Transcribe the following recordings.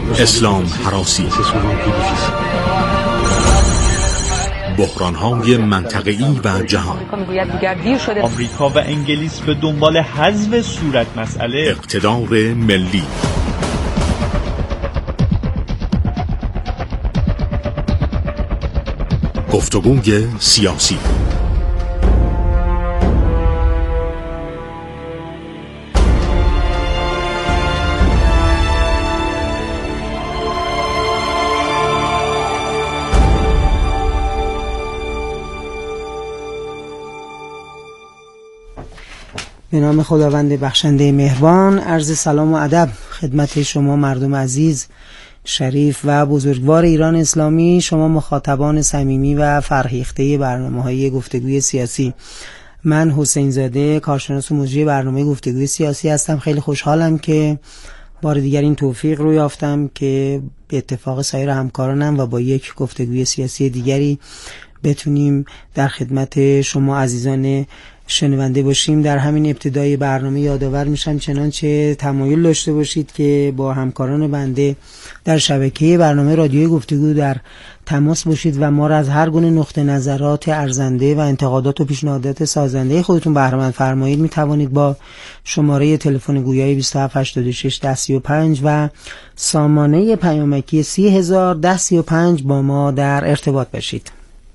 اسلام هراسی، بحران‌های منطقه‌ای و جهان. آمریکا و انگلیس به دنبال حذف صورت مسئله. اقتدار ملی. گفتگوی سیاسی. به نام خداوند بخشنده مهربان، عرض سلام و ادب خدمت شما مردم عزیز، شریف و بزرگوار ایران اسلامی، شما مخاطبان صمیمی و فرهیخته برنامه‌های گفتگوی سیاسی. من حسین زاده، کارشناس و مجری برنامه گفتگوی سیاسی هستم. خیلی خوشحالم که بار دیگر این توفیق رو یافتم که به اتفاق سایر همکارانم و با یک گفتگوی سیاسی دیگری بتونیم در خدمت شما عزیزان شنونده باشیم. در همین ابتدای برنامه یادآور میشم چنانچه تمایل داشته باشید که با همکاران بنده در شبکه برنامه رادیوی گفتگو در تماس باشید و ما را از هر گونه نقطه نظرات ارزنده و انتقادات و پیشنهادات سازنده خودتون بهره مند فرمایید. میتوانید با شماره تلفن گویای 2786 1035 و سامانه پیامکی 30000 1035 با ما در ارتباط باشید.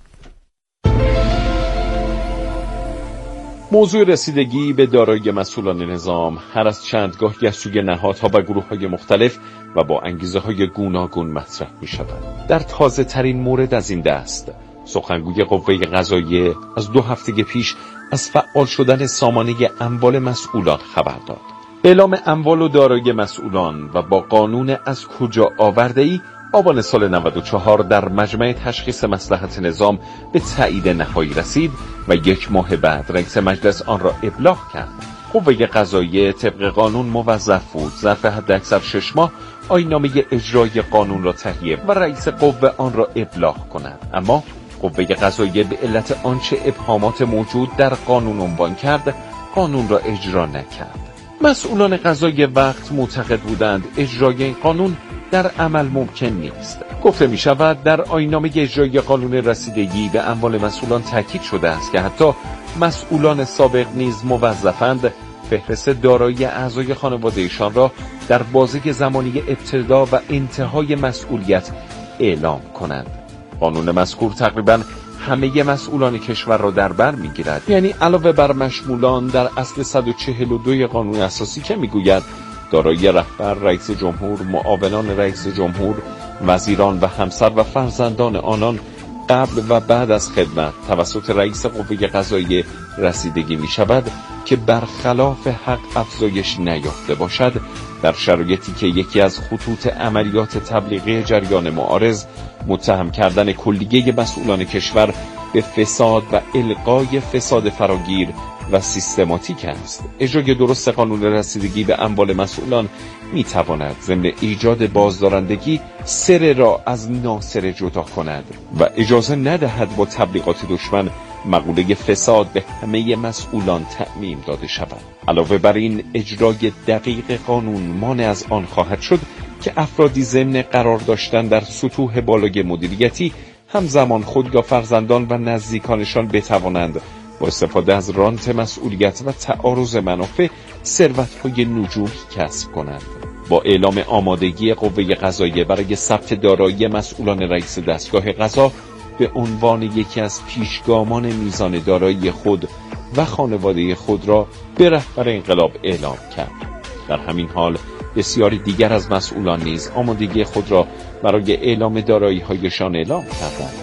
موضوع رسیدگی به دارایی مسئولان نظام هر از چندگاه از سوی نهادها و گروه‌های مختلف و با انگیزه‌های گوناگون مطرح می‌شود. در تازه ترین مورد از این دست، سخنگوی قوه قضاییه از 2 هفته پیش از فعال شدن سامانه اموال مسئولان خبر داد. اعلام اموال و دارایی مسئولان و با قانون از کجا آورده‌ای آبان سال 94 در مجمع تشخیص مصلحت نظام به تایید نهایی رسید و 1 ماه بعد رئیس مجلس آن را ابلاغ کرد. قوه قضاییه طبق قانون موظف بود ظرف حداکثر 6 ماه آیین‌نامه اجرای قانون را تهیه و رئیس قوه آن را ابلاغ کند. اما قوه قضاییه به علت آنچه ابهامات موجود در قانون عنوان کرد، قانون را اجرا نکرد. مسئولان قضایی وقت معتقد بودند اجرای این قانون در عمل ممکن نیست. گفته می شود در آیین‌نامه اجرایی قانون رسیدگی به اموال مسئولان تاکید شده است که حتی مسئولان سابق نیز موظفند فهرست دارایی اعضای خانواده‌شان را در بازه زمانی ابتدا و انتهای مسئولیت اعلام کنند. قانون مذکور تقریباً همه مسئولان کشور را در بر می‌گیرد. یعنی علاوه بر مشمولان در اصل 142 قانون اساسی که می‌گوید دارایی رهبر، رئیس جمهور، معاونان رئیس جمهور، وزیران و همسر و فرزندان آنان قبل و بعد از خدمت توسط رئیس قوه قضاییه رسیدگی می شود که برخلاف حق افزایش نیافته باشد، در شرایطی که یکی از خطوط عملیات تبلیغی جریان معارض متهم کردن کلیه مسئولان کشور به فساد و القای فساد فراگیر و سیستماتیک است. اجرای درست قانون رسیدگی به اموال مسئولان می تواند ضمن ایجاد بازدارندگی سر را از ناصر جدا کند و اجازه ندهد با تبلیغات دشمن مقوله فساد به همه مسئولان تعمیم داده شود. علاوه بر این، اجرای دقیق قانون مانع از آن خواهد شد که افرادی ضمن قرار داشتن در سطوح بالای مدیریتی همزمان خود یا فرزندان و نزدیکانشان بتوانند با استفاده از رانت مسئولیت و تعارض منافع ثروت‌های نجومی کسب کنند. با اعلام آمادگی قوه قضاییه برای ثبت دارایی مسئولان رئیس دستگاه قضا به عنوان یکی از پیشگامان میزان دارایی خود و خانواده خود را به رهبر انقلاب اعلام کرد. در همین حال بسیاری دیگر از مسئولان نیز آمادگی خود را برای اعلام دارایی‌هایشان اعلام کردند.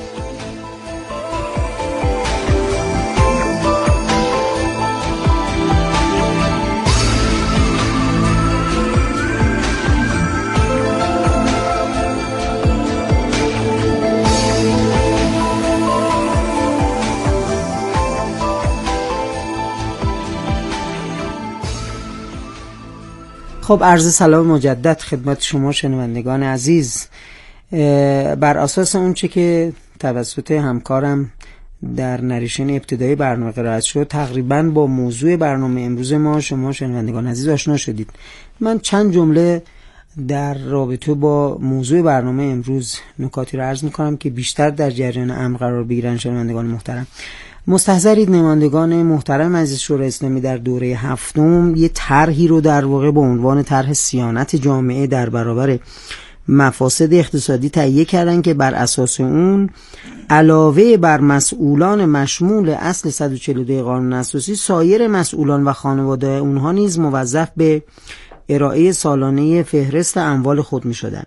خب، عرض سلام مجدد خدمت شما شنوندگان عزیز. بر اساس اون چه که توسط همکارم در نریشن ابتدایی برنامه قرائت شد، تقریبا با موضوع برنامه امروز ما شما شنوندگان عزیز آشنا شدید. من چند جمله در رابطه با موضوع برنامه امروز نکاتی رو عرض می‌کنم که بیشتر در جریان امر قرار بگیرن. شنوندگان محترم، مستحضرید نمایندگان محترم مجلس شورای اسلامی در دوره هفتم یه طرحی رو در واقع با عنوان طرح صیانت جامعه در برابر مفاسد اقتصادی تهیه کردن که بر اساس اون علاوه بر مسئولان مشمول اصل 142 قانون اساسی، سایر مسئولان و خانواده اونها نیز موظف به ارائه سالانه فهرست اموال خود می شدن.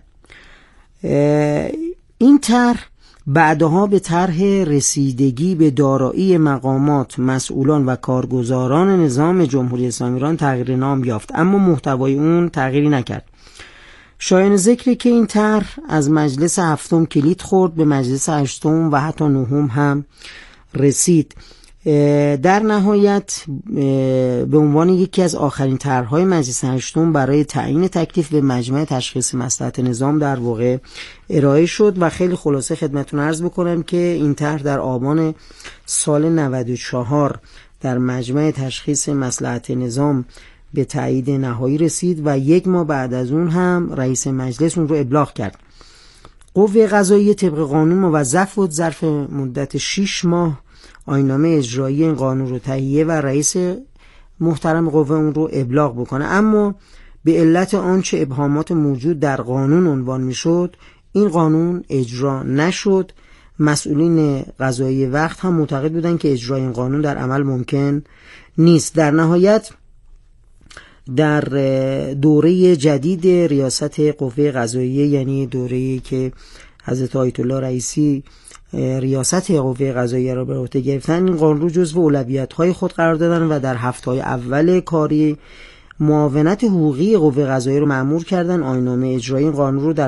این طرح بعدها به طرح رسیدگی به دارایی مقامات، مسئولان و کارگزاران نظام جمهوری اسلامی ایران تغییر نام یافت، اما محتوای اون تغییری نکرد. شایان ذکره که این طرح از مجلس هفتم کلید خورد، به مجلس هشتم و حتی نهم هم رسید. در نهایت به عنوان یکی از آخرین طرح‌های مجلس هشتم برای تعیین تکلیف به مجمع تشخیص مصلحت نظام در واقع ارائه شد و خیلی خلاصه خدمتتون عرض بکنم که این طرح در آبان سال 94 در مجمع تشخیص مصلحت نظام به تایید نهایی رسید و یک ماه بعد از اون هم رئیس مجلس اون رو ابلاغ کرد. قوه قضاییه طبق قانون موظف بود ظرف مدت 6 ماه آیین‌نامه اجرایی این قانون رو تهیه و رئیس محترم قوه اون رو ابلاغ بکنه، اما به علت آنچه ابهامات موجود در قانون عنوان میشد این قانون اجرا نشد. مسئولین قضایی وقت هم معتقد بودن که اجرای این قانون در عمل ممکن نیست. در نهایت در دوره جدید ریاست قوه قضاییه، یعنی دوره‌ای که حضرت آیت الله رئیسی ریاست قوه قضاییه را به عهده گرفتن، این قانون رو جزو اولویت‌های خود قرار دادن و در هفته‌های اول کاری معاونت حقوقی قوه قضاییه رو مأمور کردن آیین‌نامه اجرایی این قانون رو در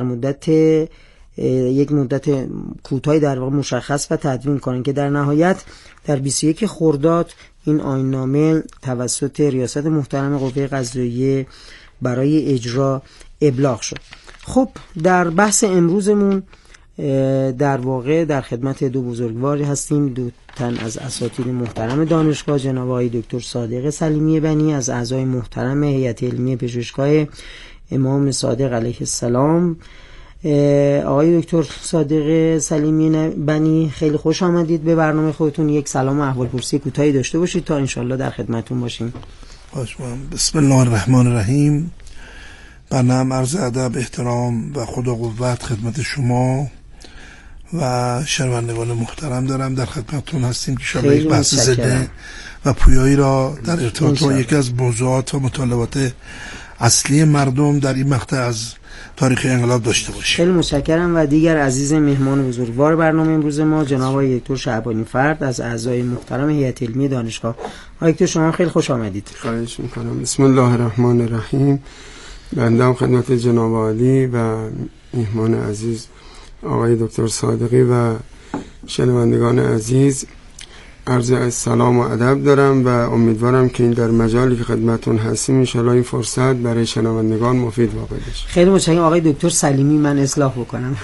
یک مدت کوتاهی در واقع مشخص و تدوین کنن که در نهایت در 21 خرداد این آیین‌نامه توسط ریاست محترم قوه قضاییه برای اجرا ابلاغ شد. خب در بحث امروزمون در واقع در خدمت دو بزرگواری هستیم، دو تن از اساتید محترم دانشگاه، جناب آقای دکتر صادق سلیمی بنی از اعضای محترم هیئت علمی پژوهشگاه امام صادق علیه السلام. آقای دکتر صادق سلیمی بنی، خیلی خوش آمدید به برنامه خودتون. یک سلام و احوالپرسی کوتاهی داشته باشید تا انشالله در خدمتتون باشیم. بسم الله الرحمن الرحیم. بنام عرض ادب، احترام و خدا قوت خدمت شما و شنوندگان محترم دارم. در خدمتتون هستیم که انشالله یک بحث زنده و پویایی را در ارتباط با یکی از موضوعات و مطالبات اصلی مردم در این مقطع از تاریخ انقلاب داشته باشیم. خیلی متشکرم. و دیگر عزیز مهمان بزرگوار برنامه امروز ما جناب آقای دکتر شعبانی فرد از اعضای محترم هیئت علمی دانشگاه. آقای دکتر شما خیلی خوش آمدید. خواهش می‌کنم. بسم الله الرحمن الرحیم. بنده خدمت جناب عالی و مهمان عزیز آقای دکتر صادقی و شنوندگان عزیز عرض سلام و ادب دارم و امیدوارم که این در مجالی که خدمتون هستیم ان شاءالله این فرصت برای شنوندگان مفید واقع بشه. خیلی متشکرم. آقای دکتر سلیمی، من اصلاح بکنم.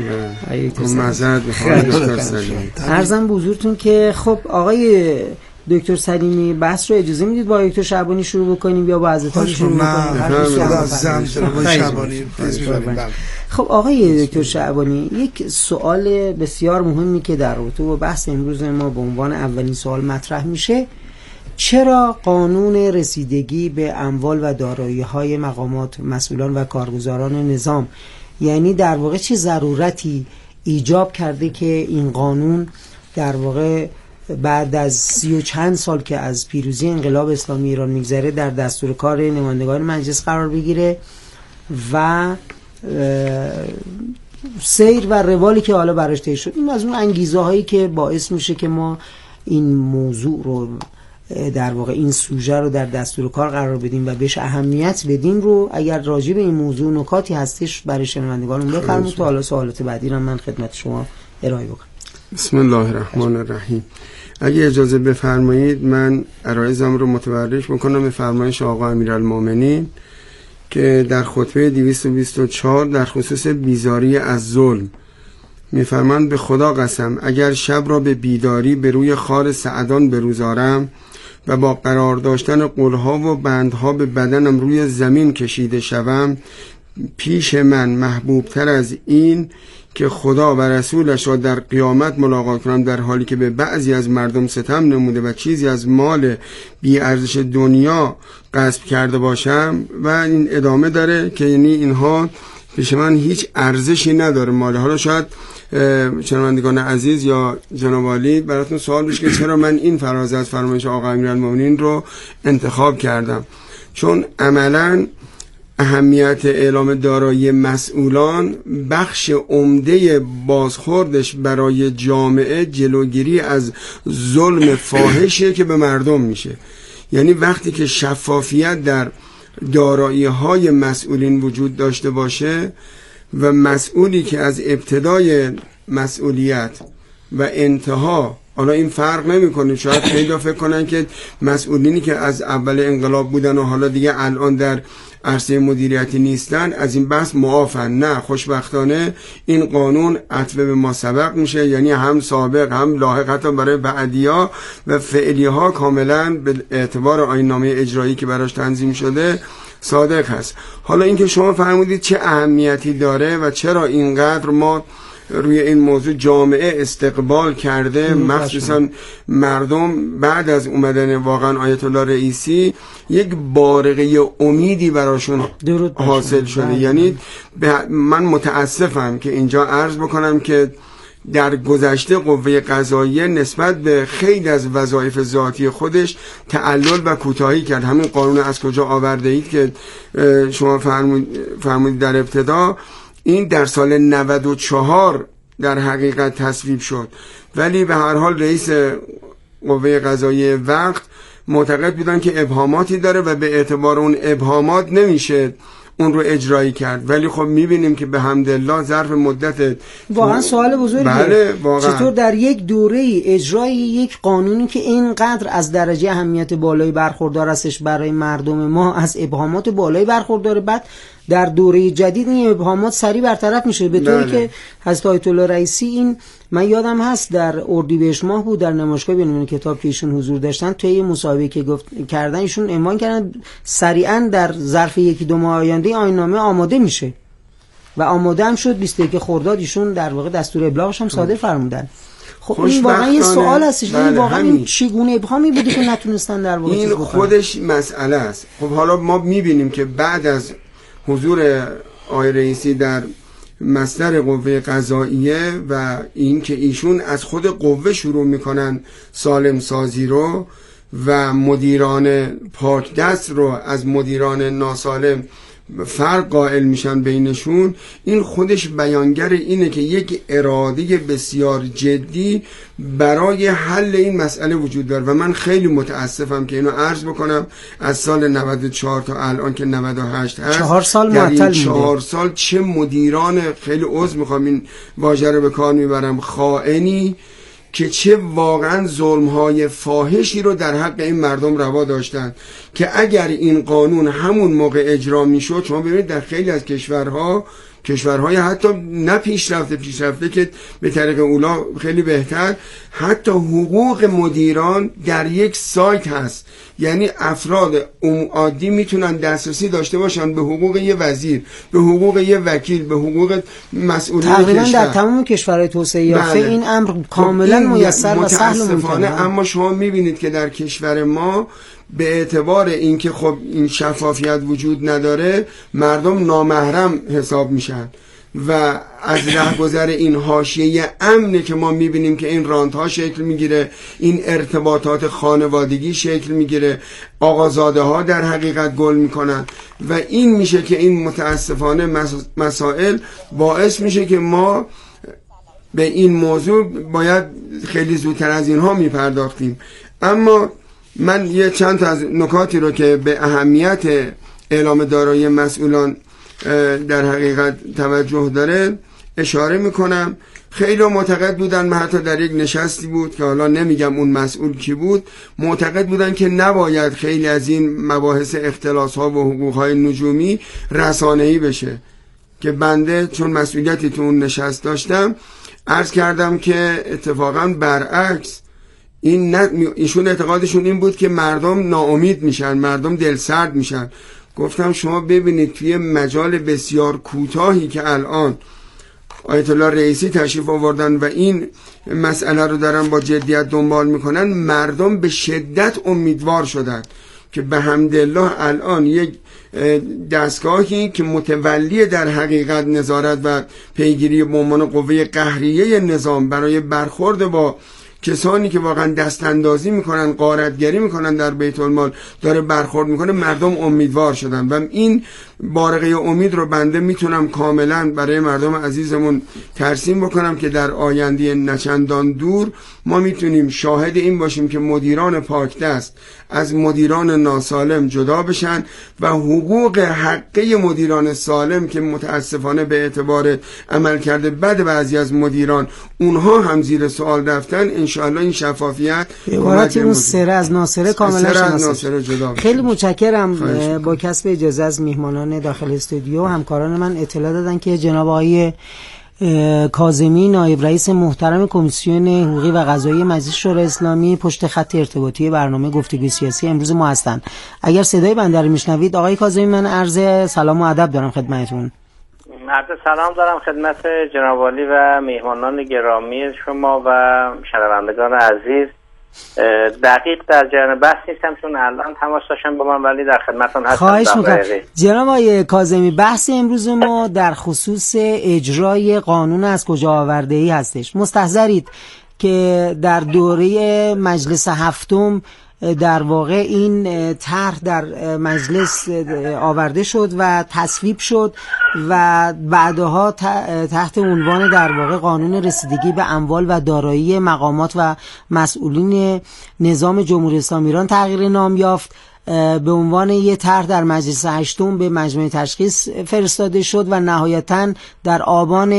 معذرت می‌خوام دکتر سلیمی. عرضم به حضورتون که خب آقای دکتر سلیمی، بحث رو اجازه میدید با دکتر شعبانی شروع بکنیم یا با حضرت شروع بکنیم؟ خب آقای دکتر شعبانی، یک سوال بسیار مهمی که در رابطه با بحث امروز ما به عنوان اولین سوال مطرح میشه، چرا قانون رسیدگی به اموال و دارایی‌های مقامات، مسئولان و کارگزاران نظام، یعنی در واقع چه ضرورتی ایجاب کرده که این قانون در واقع بعد از 30 و چند سال که از پیروزی انقلاب اسلامی ایران میگذره در دستور کار نمایندگان مجلس قرار بگیره و سیر و روالی که حالا براش طی شد؟ این از اون انگیزه هایی که باعث میشه که ما این موضوع رو در واقع این سوژه رو در دستور کار قرار بدیم و بهش اهمیت بدیم رو اگر راجع به این موضوع نکاتی هستش برای شنوندگانمون بفرمایید تا حالا سوالات بعدی رو من خدمت شما ارائه بکنم. بسم الله الرحمن الرحیم. اگه اجازه بفرمایید من عرایزم رو متبرک بکنم به فرمایش آقا امیرالمومنین که در خطبه 224 در خصوص بیزاری از ظلم میفرماند: به خدا قسم اگر شب را به بیداری به روی خار سعدان بروزارم و با قرار داشتن قلها و بندها به بدنم روی زمین کشیده شوم، پیش من محبوب تر از این که خدا و رسولش را در قیامت ملاقات کنم در حالی که به بعضی از مردم ستم نموده و چیزی از مال بی ارزش دنیا غصب کرده باشم. و این ادامه داره که یعنی اینها پیش من هیچ ارزشی نداره مال. حالا شاید شنوندگان عزیز یا جناب عالی براتون سوال بشه که چرا من این فراز از فرمایش آقا امیرالمومنین رو انتخاب کردم. چون عملاً اهمیت اعلام دارایی مسئولان بخش عمده بازخوردش برای جامعه جلوگیری از ظلم فاحشه که به مردم میشه. یعنی وقتی که شفافیت در دارایی های مسئولین وجود داشته باشه و مسئولی که از ابتدای مسئولیت و انتها، حالا این فرق نمی‌کنه، شاید خیلی فکر کنن که مسئولینی که از اول انقلاب بودن و حالا دیگه الان در عرصه مدیریتی نیستن از این بحث معافن. نه، خوشبختانه این قانون عطف به ما سبق میشه، یعنی هم سابق هم لاحق حتی برای بعدی‌ها و فعلی‌ها کاملا به اعتبار آیین‌نامه اجرایی که براش تنظیم شده صادق هست. حالا اینکه شما فرمودید چه اهمیتی داره و چرا اینقدر ما روی این موضوع جامعه استقبال کرده، مخصوصا مردم بعد از اومدن واقعا آیت الله رئیسی یک بارقه امیدی براشون حاصل شده. یعنی من متاسفم که اینجا عرض بکنم که در گذشته قوه قضاییه نسبت به خیلی از وظایف ذاتی خودش تعلل و کوتاهی کرد. همین قانون از کجا آورده اید که شما فرمودید در ابتدا، این در سال 94 در حقیقت تصویب شد، ولی به هر حال رئیس قوه قضاییه وقت معتقد بودن که ابهاماتی داره و به اعتبار اون ابهامات نمیشه اون رو اجرایی کرد. ولی خب میبینیم که به حمدالله ظرف مدت واقعا سوال بزرگیه. بله واقعا. چطور در یک دوره اجرای یک قانونی که اینقدر از درجه اهمیت بالایی برخوردار استش برای مردم ما از ابهامات بالایی برخورداره، بعد در دوره جدید این ابهامات سریع برطرف میشه به طوری که حضرت آیت الله رئیسی، این من یادم هست در اردیبهشت ماه بود در نمایشگاه بین‌المللی کتاب که ایشون حضور داشتن، توی مصاحبه که کردن ایشون عنوان کردن سریعا در ظرف یکی دو ماه آینده آیین‌نامه آماده میشه و آماده هم شد. 21 خرداد ایشون در واقع دستور ابلاغش هم صادر فرمودن. خب این واقعا یه سوال هستش، این واقعا این چگونه ابهامی بوده که نتونستن در واقع این خودش مسئله است. خب حالا ما میبینیم که بعد از حضور آقای رئیسی در مصدر قوه قضاییه و این که ایشون از خود قوه شروع میکنن سالم سازی رو و مدیران پاک دست رو از مدیران ناسالم فرق قائل میشن بینشون، این خودش بیانگر اینه که یک اراده بسیار جدی برای حل این مسئله وجود داره. و من خیلی متاسفم که اینو عرض بکنم از سال 94 تا الان که 98 هست 4 سال معطل 4 سال چه مدیران، خیلی عذر میخوام این واژه رو به کار میبرم، خائنی که چه واقعا ظلم‌های فاحشی رو در حق این مردم روا داشتن که اگر این قانون همون موقع اجرا میشد، شما ببینید در خیلی از کشورهای حتی نه پیشرفته که به طریق اولا خیلی بهتر، حتی حقوق مدیران در یک سایت هست. یعنی افراد عادی میتونن دسترسی داشته باشن به حقوق یه وزیر، به حقوق یه وکیل، به حقوق مسئولین تقریبا در تمام کشورهای توسعه یافته این امر کاملا میسر و سهل و ممکنه. اما شما میبینید که در کشور ما به اعتبار اینکه خب این شفافیت وجود نداره، مردم نامحرم حساب میشن و از رهگذر این حاشیه امنه که ما میبینیم که این رانت‌ها شکل میگیره، این ارتباطات خانوادگی شکل میگیره، آقازاده ها در حقیقت گل میکنن و این میشه که این متاسفانه مسائل باعث میشه که ما به این موضوع باید خیلی زودتر از اینها میپرداختیم. اما من یه چند تا از نکاتی رو که به اهمیت اعلام دارایی مسئولان در حقیقت توجه داره اشاره میکنم. خیلی معتقد بودن، من حتی در یک نشستی بود که حالا نمیگم اون مسئول کی بود، معتقد بودن که نباید خیلی از این مباحث اختلاس ها و حقوق های نجومی رسانه‌ای بشه، که بنده چون مسئولیتی تو اون نشست داشتم عرض کردم که اتفاقا برعکس، ایشون اعتقادشون این بود که مردم ناامید میشن، مردم دلسرد میشن. گفتم شما ببینید توی مجال بسیار کوتاهی که الان آیت الله رئیسی تشریف آوردن و این مسئله رو دارن با جدیت دنبال میکنن، مردم به شدت امیدوار شدن که به حمدالله الان یک دستگاهی که متولی در حقیقت نظارت و پیگیری به عنوان قوه قهریه نظام برای برخورد با کسانی که واقعا دست اندازی میکنن، غارتگری میکنن در بیت المال داره برخورد میکنه، مردم امیدوار شدن و این بارقه امید رو بنده میتونم کاملا برای مردم عزیزمون ترسیم بکنم که در آینده نچندان دور ما میتونیم شاهد این باشیم که مدیران پاکدست از مدیران ناسالم جدا بشن و حقوق حقه مدیران سالم که متاسفانه به اعتبار عملکرد بد بعضی از مدیران اونها هم زیر سوال رفتن، انشاءالله این شفافیت عبارتی اون سره از ناصره کاملا ناصره جدا بشن. خیلی متشکرم. با کسب اجازه از میهمانان داخل استودیو، همکاران من اطلاع دادن که جناب آقای کاظمی نایب رئیس محترم کمیسیون حقوقی و قضایی مجلس شورای اسلامی پشت خط ارتباطی برنامه گفتگوی سیاسی امروز ما هستند. اگر صدای بنده رو میشنوید آقای کاظمی، من عرض سلام و ادب دارم خدمتتون. عرض سلام دارم خدمت جناب عالی و میهمانان گرامی شما و شنوندگان عزیز. دقیق در جریان بحث نیستم چون الان تماس داشتم با من، ولی در خدمتتون هستم. خواهش میکنم. جناب آقای کاظمی، بحث امروز ما در خصوص اجرای قانون از کجا آورده ای هستش. مستحضرید که در دوره مجلس هفتم در واقع این طرح در مجلس آورده شد و تصویب شد و بعدها تحت عنوان در واقع قانون رسیدگی به اموال و دارایی مقامات و مسئولین نظام جمهوری اسلامی ایران تغییر نام یافت. به عنوان یه طرح در مجلس هشتم به مجمع تشخیص فرستاده شد و نهایتاً در آبان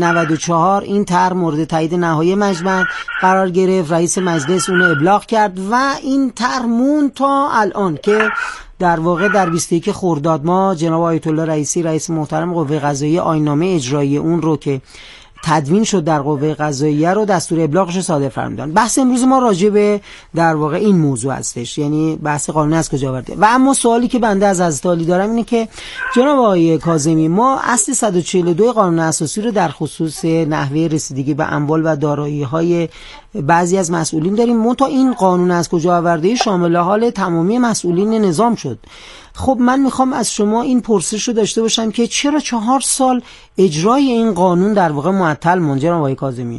94 این طرح مورد تایید نهایی مجمع قرار گرفت. رئیس مجلس اون ابلاغ کرد و این طرح موند تا الان که در واقع در 21 خرداد ماه جناب آیت الله رئیسی رئیس محترم قوه قضاییه آیین‌نامه اجرایی اون رو که تدوین شد در قوه قضاییه رو دستور ابلاغش صادر فرمودن. بحث امروز ما راجع به در واقع این موضوع هستش، یعنی بحث قانون از کجا آورده. و اما سوالی که بنده از حضرت عالی دارم اینه که جناب آقای کاظمی، ما اصل 142 قانون اساسی رو در خصوص نحوه رسیدگی به اموال و دارایی‌های بعضی از مسئولین داریم، منتها این قانون از کجا آورده شامل حال تمامی مسئولین نظام شد. خب من میخوام از شما این پرسش رو داشته باشم که چرا 4 سال اجرای این قانون در واقع معطل موند جناب آقای کاظمی؟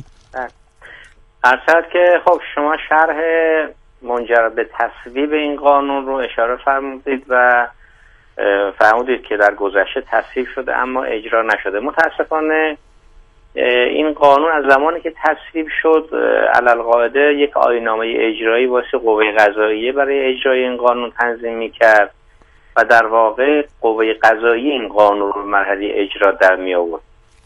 اصلا که خب شما شرح منجر به تصویب این قانون رو اشاره فرمودید و فرمودید که در گذشته تصویب شده اما اجرا نشده. متاسفانه این قانون از زمانی که تصویب شد علالقاعده یک آیین‌نامه اجرایی واسه قوه قضاییه برای اجرای این قانون تنظیم می‌کرد و در واقع قوه قضاییه این قانون رو مرحله اجرا در می آورد.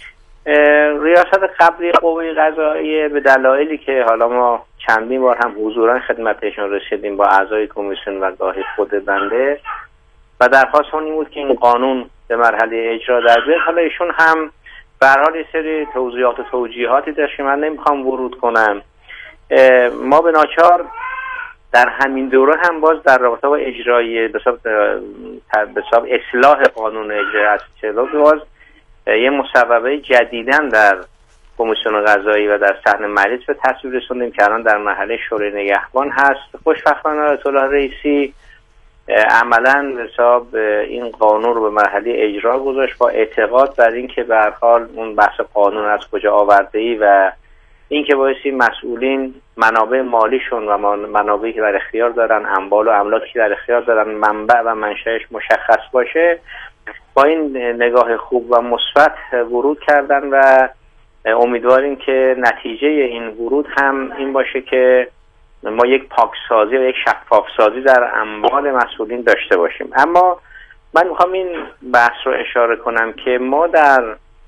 ریاست قبلی قوه قضاییه به دلایلی که حالا ما چندین بار هم حضوراً خدمتشون رسیدیم با اعضای کمیسیون و گاهی خود بنده و درخواست این بود که این قانون به مرحله اجرا در بیاد. حالا ایشون هم به هر حال یه سری توضیحات و توجیهاتی داشت که من نمیخوام ورود کنم. ما به ناچار در همین دوره هم باز در رابطه با اجرای به حساب اصلاح قانون اجرای از 42 باز یه مصوبه جدیداً در کمیسیون قضایی و در صحن مجلس به تصویب رسوندیم که الان در مرحله شورای نگهبان هست. خوشبختانه آیت الله رئیسی عملاً حساب این قانون رو به مرحله اجرا گذاشت با اعتقاد بر اینکه به هر حال اون بحث قانون از کجا آورده‌ای و اینکه بایستی مسئولین منابع مالیشون و منابعی که در اختیار دارن، اموال و املاکی که در اختیار دارن، منبع و منشأش مشخص باشه، با این نگاه خوب و مثبت ورود کردن و امیدواریم که نتیجه این ورود هم این باشه که ما یک پاکسازی و یک شفافسازی در اموال مسئولین داشته باشیم. اما من میخوام این بحث رو اشاره کنم که ما در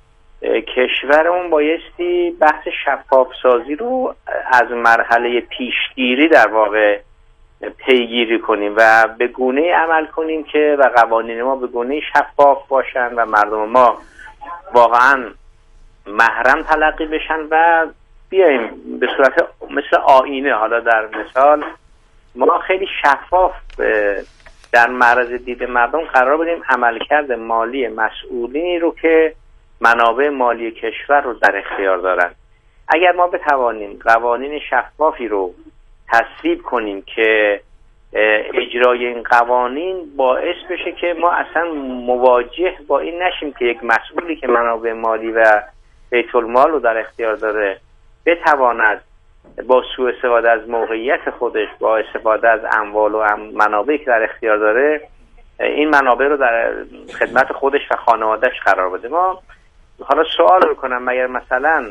کشورمون بایستی بحث شفافسازی رو از مرحله پیشگیری در واقع پیگیری کنیم و به گونه‌ای عمل کنیم که و قوانین ما به گونه‌ای شفاف باشن و مردم ما واقعا محرم تلقی بشن و بیایم به صورت مثل آینه، حالا در مثال ما خیلی شفاف در معرض دید مردم قرار بدیم عملکرد مالی مسئولینی رو که منابع مالی کشور رو در اختیار دارن. اگر ما بتوانیم قوانین شفافی رو تصویب کنیم که اجرای این قوانین باعث بشه که ما اصلا مواجه با این نشیم که یک مسئولی که منابع مالی و بیت المال رو در اختیار داره بتواند با سوء استفاده از موقعیت خودش، با استفاده از اموال و منابعی که در اختیار داره، این منابع رو در خدمت خودش و خانوادهش قرار بده. ما حالا سوال میکنم مگر مثلا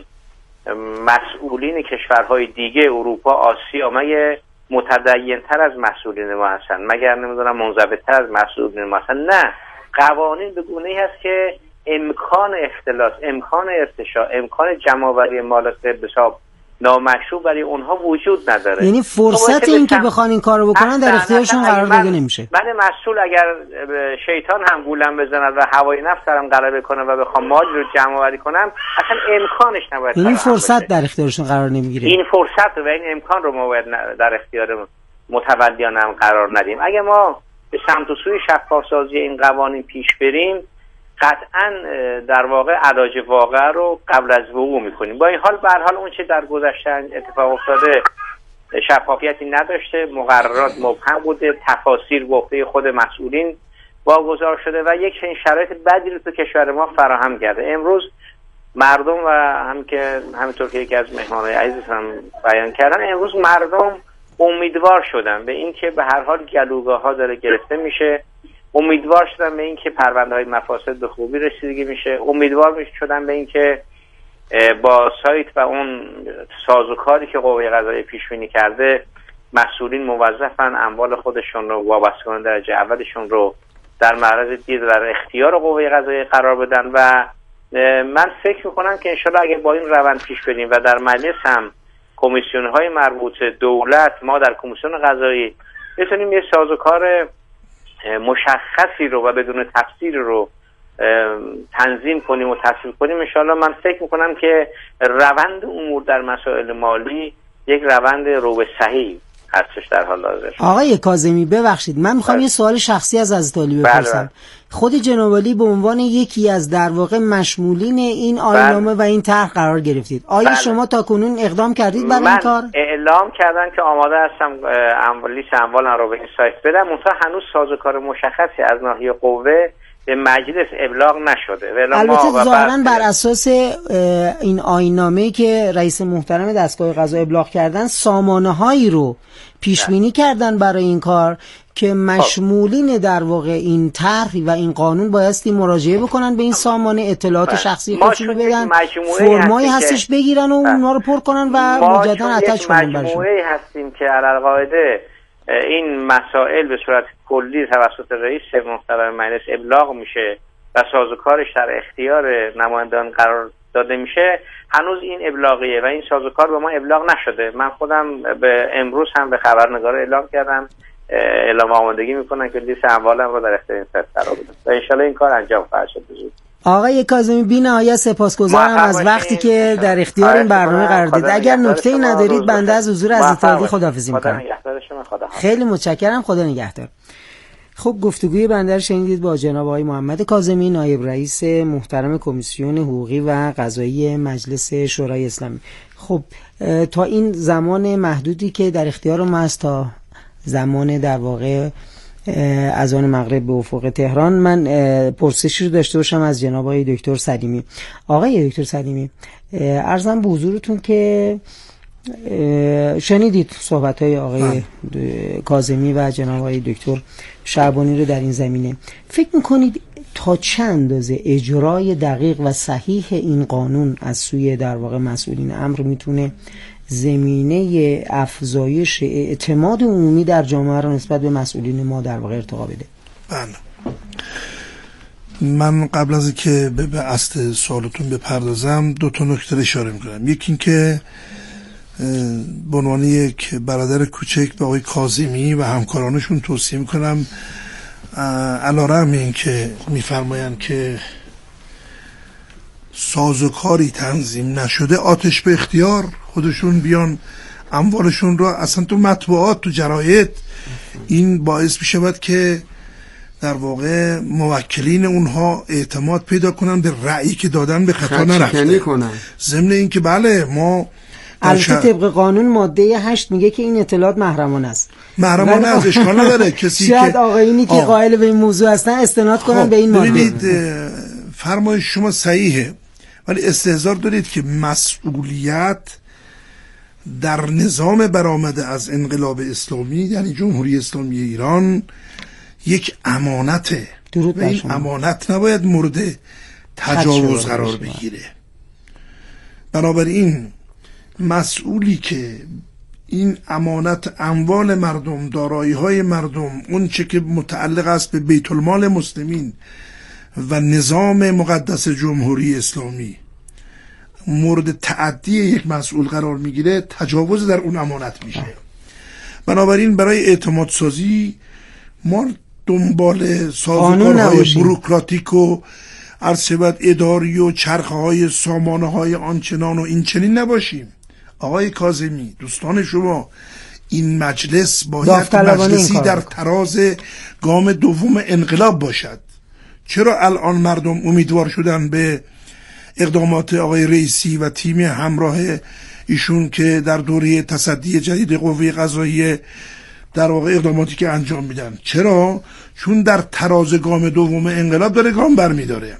مسئولین کشورهای دیگه اروپا، آسیا مگه متدین‌تر از مسئولین ما هستن؟ مگر نمیدونم منضبط‌تر از مسئولین ما هستن؟ نه، قوانین به گونه‌ای هست که امکان اختلاس، امکان ارتشاء، امکان جمع‌آوری مال غیر حساب نامشروع برای اونها وجود نداره. یعنی فرصت این که بخوان این کارو بکنن در اختیارشون قرار داده نمیشه. من مسئول اگر شیطان هم گولم بزند و هوای نفس سرم غلبه کنه و بخوام مال رو جمع آوری کنم، اصلا امکانش نباید. این فرصت در اختیارشون قرار نمیگیره. این فرصت و این امکان رو ما باید در اختیار متولیان هم قرار ندیم. اگه ما به سمت و سوی شفاف‌سازی این قوانین پیش بریم، قطعا در واقع علاج واقع رو قبل از وقوع میکنیم. با این حال به هر حال اون چه در گذشته اتفاق افتاده شفافیتی نداشته، مقررات مبهم بوده، تفاسیر گفته خود مسئولین واگذار شده و یک چنین شرایط بدی رو تو کشور ما فراهم کرده. امروز مردم و همینطور که یکی از مهمانای عزیز هم بیان کردن، امروز مردم امیدوار شدن به این که به هر حال گلوگاه ها داره گرفته میشه، امیدوار شدن به این که پرونده های مفاسد به خوبی رسیدگی میشه، امیدوار شدن به این که با سایت و اون سازوکاری که قوه قضاییه پیش بینی کرده مسئولین موظفن اموال خودشون رو وابسته کنن درجه اولشون رو در معرض دید در اختیار قوه قضاییه قرار بدن. و من فکر میکنم که انشالله اگه با این روند پیش بریم و در مجلس هم کمیسیون های مربوط دولت، ما در کمیسیون قضایی بتونیم یه سازوکار مشخصی رو و بدون تفسیر رو تنظیم کنیم و تصویب کنیم، انشاءالله من فکر میکنم که روند امور در مسائل مالی یک روند رو به صحیح هستش در حال حاضر. آقای کاظمی ببخشید، من میخوام یه سوال شخصی از حضرت عالی بپرسم. خود جناب عالی به عنوان یکی از در واقع مشمولین این آیین‌نامه و این طرح قرار گرفتید. آیا شما تاکنون اقدام کردید برای این کار؟ اعلام کردن که آماده هستم لیست اموالم رو به این سایت بدم، منتها هنوز سازوکار مشخصی از ناحیه قوه به مجلس ابلاغ نشده. البته ظاهراً بر اساس این آیین‌نامه‌ای که رئیس محترم دستگاه قضا ابلاغ کردن، سامانه‌هایی رو پیش بینی کردن برای این کار که مشمولین در واقع این طرح و این قانون بایستی مراجعه بکنن به این سامانه، اطلاعات شخصی خودشون رو بدن، فرمایی هستش بگیرن و اونا رو پر کنن و مجددا اتچ کنن برشون. مجموعه‌ای هستیم که علالقاعده این مسائل به صورت کلی توسط رئیس محترم مجلس ابلاغ میشه و سازوکارش در اختیار نمایندگان قرار داده میشه. هنوز این ابلاغیه و این سازوکار به ما ابلاغ نشده. من خودم به امروز هم به خبرنگار اعلام کردم، اعلام آمادگی میکنن که لیست اموالم رو در اختیار این سایت قرار بدم و انشالله این کار انجام خواهد شد. آقای کاظمی بی‌نهایت سپاسگزارم از وقتی که در اختیار این برنامه قرار دادید. اگر نکته‌ای ندارید بنده از حضور حضرت عالی خداحافظی میکنم. خیلی متشکرم، خدا نگهدار. خب گفتگوی بنده رو شنیدید با جناب آقای محمد کاظمی، نایب رئیس محترم کمیسیون حقوقی و قضایی مجلس شورای اسلامی. خب تا این زمان محدودی که در اختیار ما است، تا زمان در واقع اذان مغرب به افق تهران، من پرسشی رو داشته باشم از جناب آقای دکتر سلیمی. آقای دکتر سلیمی، عرضم به حضورتون که شنیدید صحبت‌های آقای کاظمی و جناب آقای دکتر شعبانی رو در این زمینه. فکر می‌کنید تا چه اندازه اجرای دقیق و صحیح این قانون از سوی در واقع مسئولین امر میتونه زمینه افزایش اعتماد عمومی در جامعه را نسبت به مسئولین ما در واقع ارتقا بده؟ بله، من قبل از اینکه به اصل سوالتون بپردازم دو تا نکته اشاره میکنم. یکی این که به عنوان یک برادر کوچک به آقای کاظمی و همکارانشون توصیه میکنم علیرغم این که میفرمایند که سازوکاری تنظیم نشده، آتش به اختیار خودشون بیان اموالشون را اصلا تو مطبوعات، تو جراید، این باعث میشود که در واقع موکلین اونها اعتماد پیدا کنن به رأیی که دادن به خطا نرفته. ضمن این که بله ما البته طبق قانون ماده 8 میگه که این اطلاعات محرمانه است. محرمانه از اشکال نداره. کسی شاید آقایونی که قائل به این موضوع هستن استناد کنن به این ماده. ببینید فرمایش شما صحیحه، ولی استحضار دارید که مسئولیت در نظام برآمده از انقلاب اسلامی، یعنی جمهوری اسلامی ایران، یک امانته و این امانت نباید مورد تجاوز قرار بگیره. بنابراین مسئولی که این امانت اموال مردم، دارایی‌های مردم، اون چه که متعلق است به بیت المال مسلمین و نظام مقدس جمهوری اسلامی مورد تعدی یک مسئول قرار میگیره، تجاوز در اون امانت میشه. بنابراین برای اعتماد سازی ما دنبال سازوکارهای بوروکراتیک و عرصبت اداری و چرخه های سامانه های آنچنان و این چنین نباشیم. آقای کاظمی، دوستان شما، این مجلس باید مجلسی در تراز گام دوم انقلاب باشد. چرا الان مردم امیدوار شدن به اقدامات آقای رئیسی و تیم همراه ایشون که در دوره تصدی جدید قوه قضاییه در واقع اقداماتی که انجام میدن؟ چرا؟ چون در تراز گام دوم انقلاب داره گام برمیداره.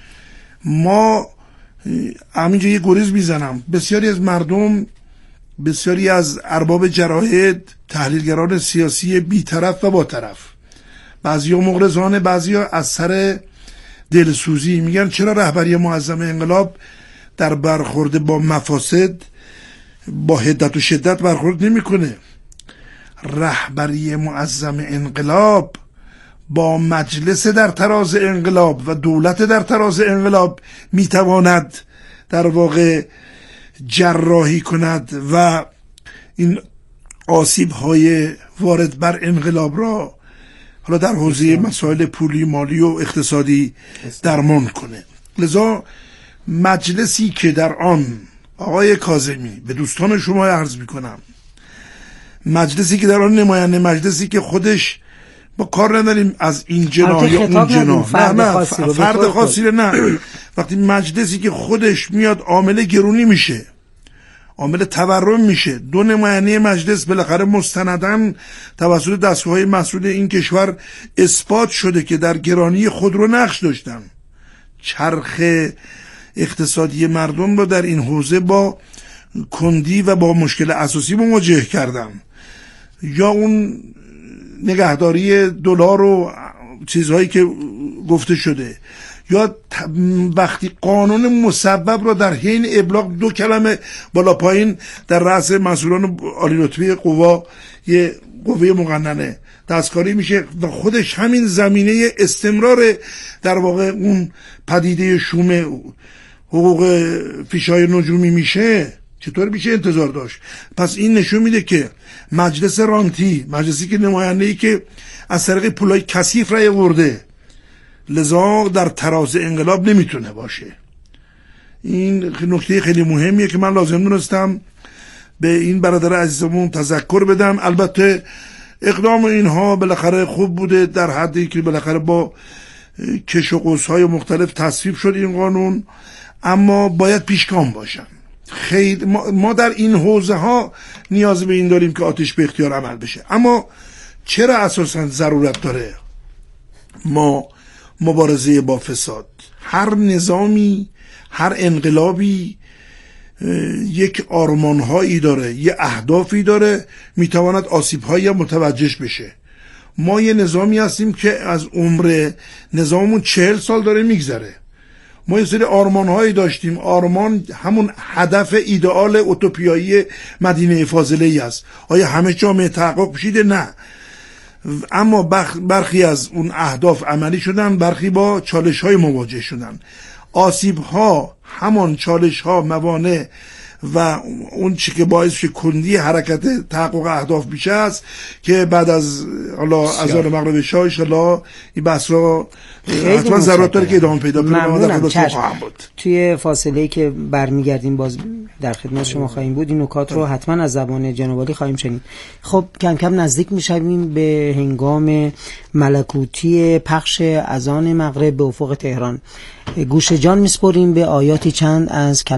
ما همینجا یه گریز میزنم، بسیاری از مردم، بسیاری از ارباب جراید، تحلیلگران سیاسی بی‌طرف و با طرف، بعضیا مغرضانه، بعضیا از سر دلسوزی میگن چرا رهبری معظم انقلاب در برخورد با مفاسد با حدت و شدت برخورد نمیکنه. رهبری معظم انقلاب با مجلس در تراز انقلاب و دولت در تراز انقلاب میتواند در واقع جراحی کند و این آسیب های وارد بر انقلاب را حالا در حوزه مسائل پولی، مالی و اقتصادی درمان کنه. لذا مجلسی که در آن، آقای کاظمی، به دوستان شما عرض میکنم، مجلسی که در آن نماینده مجلسی که خودش با کار نداریم از این جناح یا اون جناح، نه فرد خاصی رو نه، وقتی مجلسی که خودش میاد عامل گرونی میشه، عامل تورم میشه، دو نماینده مجلس بالاخره مستنداً توسط دستگاه‌های مسئول این کشور اثبات شده که در گرانی خودرو نقش داشتن، چرخ اقتصادی مردم رو در این حوزه با کندی و با مشکل اساسی مواجه کردن، یا اون نگهداری دلار و چیزهایی که گفته شده، یا وقتی قانون مسبب را در حین ابلاغ دو کلمه بالا پایین در رأس مسئولان عالی رتبه قوه مقننه دستکاری میشه و خودش همین زمینه استمرار در واقع اون پدیده شوم حقوق فیشای نجومی میشه، چطور میشه انتظار داشت؟ پس این نشون میده که مجلس رانتی، مجلسی که نماینده‌ای که از طریق پولای کثیف رأی آورده، لذا در تراز انقلاب نمیتونه باشه. این نکته خیلی مهمیه که من لازم دونستم به این برادر عزیزمون تذکر بدم. البته اقدام اینها بالاخره خوب بوده در حدی که بالاخره با کش و قوس‌های مختلف تصویب شد این قانون، اما باید پیشگام باشن. خیلی ما در این حوزه ها نیاز به این داریم که آتش به اختیار عمل بشه. اما چرا اساساً ضرورت داره ما مبارزه با فساد؟ هر نظامی، هر انقلابی یک آرمانهایی داره، یه اهدافی داره، میتواند آسیبهایی متوجه بشه. ما یه نظامی هستیم که از عمر نظاممون 40 سال داره میگذره. ما یه سری آرمانهایی داشتیم. آرمان همون هدف ایدئال اوتوپیایی مدینه فاضله‌ای است. آیا همه جامعه تحقق بشیده؟ نه. اما برخی از اون اهداف عملی شدن، برخی با چالش های مواجه شدن. آسیب ها، همان چالش ها، موانع و اون چی که باعث شه کندی حرکت تحقق اهداف بیشه است که بعد از حالا اذان مغرب عشاء ان شاء الله این بحث رو حتما ضرورت داره که ادامه پیدا کنه. ممنونم. توی فاصله‌ای که برمیگردیم باز در خدمت شما خواهیم بود. این نکات رو حتما از زبان جناب عالی خواهیم شنید. خب کم کم نزدیک میشویم به هنگام ملکوتی پخش اذان مغرب به افق تهران. گوش جان میسپریم به آیاتی چند از